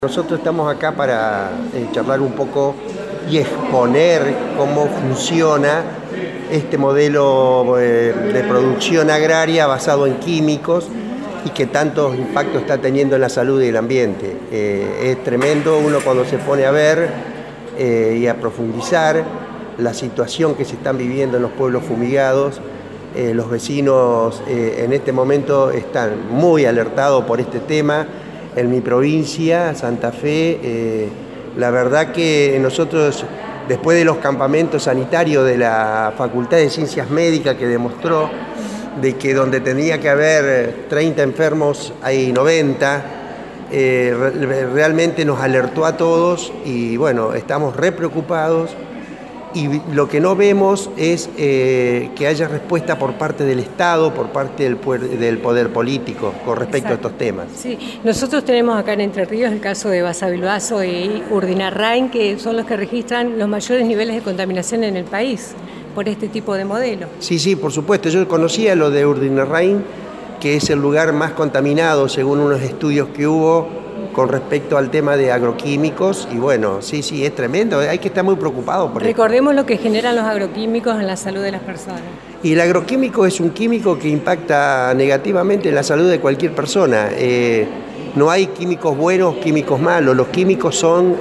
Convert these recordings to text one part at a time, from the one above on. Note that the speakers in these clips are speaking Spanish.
Nosotros estamos acá para charlar un poco y exponer cómo funciona este modelo de producción agraria basado en químicos y que tantos impactos está teniendo en la salud y el ambiente. Es tremendo uno cuando se pone a ver y a profundizar la situación que se están viviendo en los pueblos fumigados. Los vecinos en este momento están muy alertados por este tema. En mi provincia, Santa Fe, la verdad que nosotros, después de los campamentos sanitarios de la Facultad de Ciencias Médicas, que demostró de que donde tenía que haber 30 enfermos hay 90, realmente nos alertó a todos y bueno, estamos re preocupados. Y lo que no vemos es que haya respuesta por parte del Estado, por parte del poder político con respecto a estos temas. Sí, nosotros tenemos acá en Entre Ríos el caso de Basavilbaso y Urdinarrain, que son los que registran los mayores niveles de contaminación en el país por este tipo de modelo. Sí, por supuesto. Yo conocía lo de Urdinarrain, que es el lugar más contaminado según unos estudios que hubo con respecto al tema de agroquímicos, y bueno, sí, es tremendo, hay que estar muy preocupado por Recordemos lo que generan los agroquímicos en la salud de las personas. Y el agroquímico es un químico que impacta negativamente en la salud de cualquier persona. No hay químicos buenos, químicos malos, los químicos son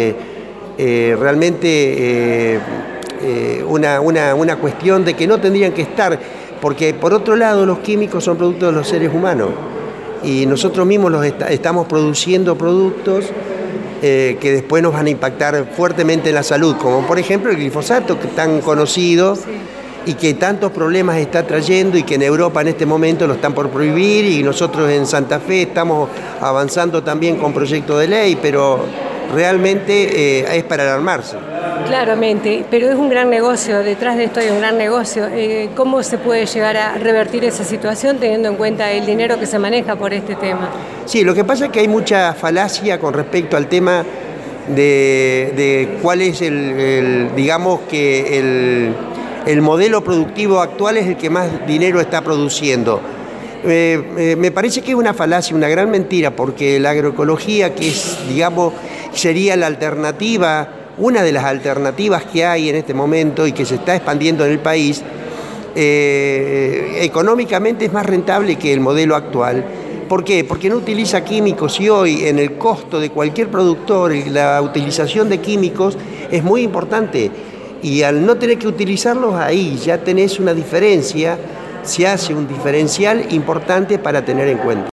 realmente una cuestión de que no tendrían que estar, porque por otro lado los químicos son productos de los seres humanos. Y nosotros mismos estamos produciendo productos que después nos van a impactar fuertemente en la salud, como por ejemplo el glifosato, que es tan conocido y que tantos problemas está trayendo y que en Europa en este momento lo están por prohibir, y nosotros en Santa Fe estamos avanzando también con proyectos de ley, pero realmente es para alarmarse. Claramente, pero es un gran negocio, detrás de esto hay un gran negocio. ¿Cómo se puede llegar a revertir esa situación teniendo en cuenta el dinero que se maneja por este tema? Sí, lo que pasa es que hay mucha falacia con respecto al tema de cuál es digamos que el modelo productivo actual es el que más dinero está produciendo. Me parece que es una falacia, una gran mentira, porque la agroecología, que es, digamos, sería la alternativa, una de las alternativas que hay en este momento y que se está expandiendo en el país, económicamente es más rentable que el modelo actual. ¿Por qué? Porque no utiliza químicos, y hoy en el costo de cualquier productor la utilización de químicos es muy importante, y al no tener que utilizarlos ahí ya tenés una diferencia, se hace un diferencial importante para tener en cuenta.